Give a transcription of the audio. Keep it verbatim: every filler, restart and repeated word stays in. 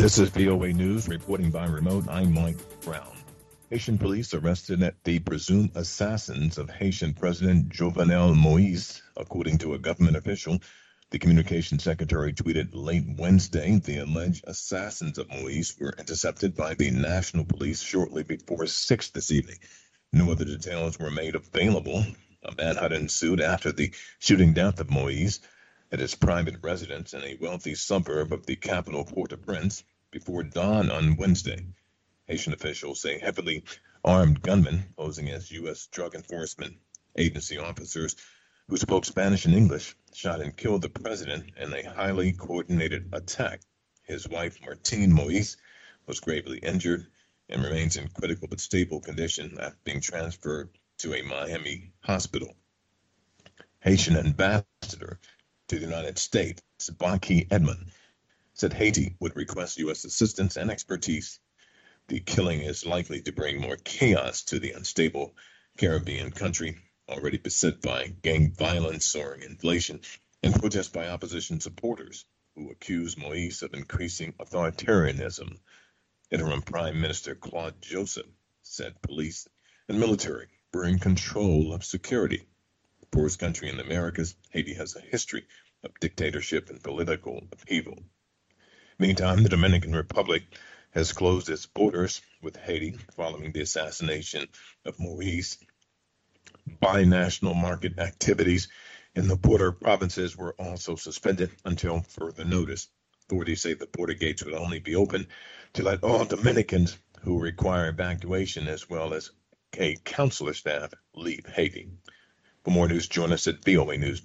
This is V O A News reporting by remote. I'm Mike Brown. Haitian police arrested the presumed assassins of Haitian President Jovenel Moïse, according to a government official. The communications secretary tweeted late Wednesday the alleged assassins of Moïse were intercepted by the National Police shortly before six this evening. No other details were made available. A manhunt ensued after the shooting death of Moïse at his private residence in a wealthy suburb of the capital, Port-au-Prince, before dawn on Wednesday. Haitian officials say heavily armed gunmen posing as U S Drug Enforcement Agency officers who spoke Spanish and English shot and killed the president in a highly coordinated attack. His wife, Martine Moïse, was gravely injured and remains in critical but stable condition after being transferred to a Miami hospital. Haitian ambassador to the United States, Baki Edmond, said Haiti would request U S assistance and expertise. The killing is likely to bring more chaos to the unstable Caribbean country, already beset by gang violence, soaring inflation, and protests by opposition supporters who accuse Moïse of increasing authoritarianism. Interim Prime Minister Claude Joseph said police and military were in control of security. The poorest country in the Americas, Haiti has a history of dictatorship and political upheaval. Meantime, the Dominican Republic has closed its borders with Haiti following the assassination of Moïse. Binational market activities in the border provinces were also suspended until further notice. Authorities say the border gates would only be open to let all Dominicans who require evacuation as well as a consular staff leave Haiti. For more news, join us at V O A News.